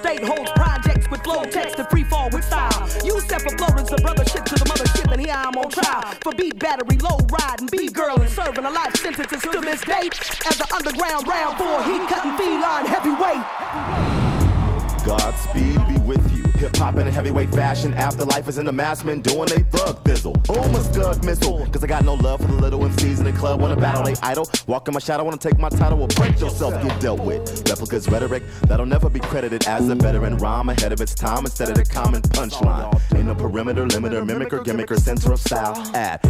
state holds projects with flow, text, and free fall with style. You step a bloaters, the brother shit to the mother shit, and here I'm on trial for beat battery, low riding, beat girl, and serving a life sentence to this date as the underground round 4 heat cutting feline heavyweight. Godspeed be with you. Hip-hop in a heavyweight fashion. Afterlife is in the mass men doing they thug thizzle. Boom a scud missile. Cause I got no love for the little MCs in the club. Wanna battle they idol. Walk in my shadow, wanna take my title. Will break yourself, get dealt with. Replicas rhetoric that'll never be credited as a veteran. Rhyme ahead of its time instead of the common punchline. Ain't no perimeter, limiter, mimicker, gimmicker, center of style. Add